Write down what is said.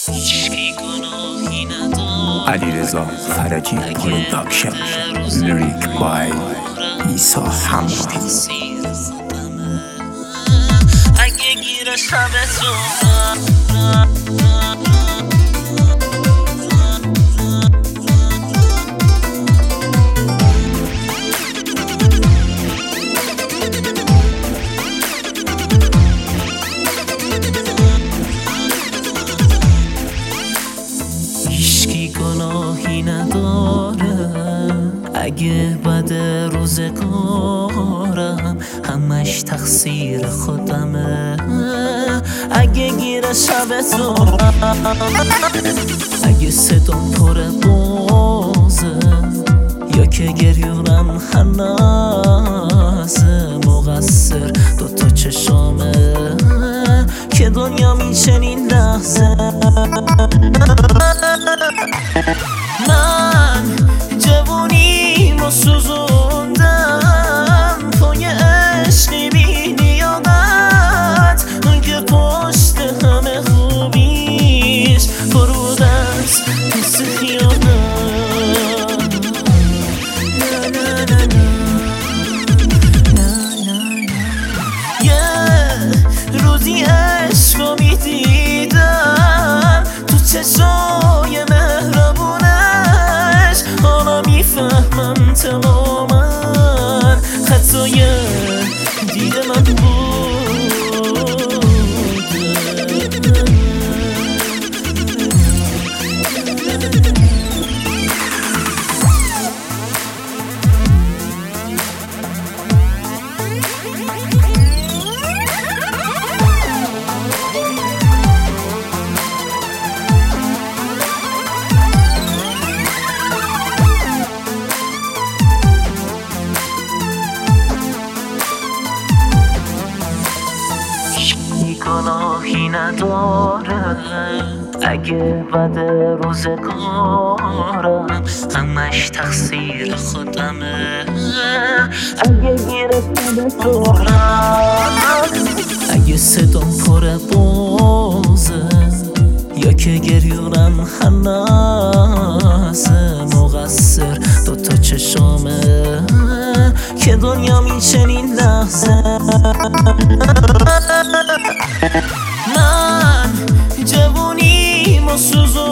علیرضا فرجی پروداکشن. لیریک بای ایسا همراه. اگه گیر شب تو گناهی نداره، اگه بد روزگارم همش تقصیر خودمه. اگه گیر شب تو، اگه صدام پر بازه یا که گریونم هنازه، مقصر دوتا چشامه که دنیا میچنین لحظه. من جوونیمو سوزوندم پای عشقی بی نیابت که پشت همه خوبیش فرود است حس خیانت. یه روزی عشقو میدیدم تو چشای مهربونش، حالا میفهمم تماماً خطای دید من بود. گناهی نداره، اگه بد روزگارم همش تقصیر خودمه. اگه گیرم اگه صدام پر بازه یا که گریونم هنازه، مقصر دوتا چشامه که دنیا میچنین لحظه. من جوونیمو سوزوندم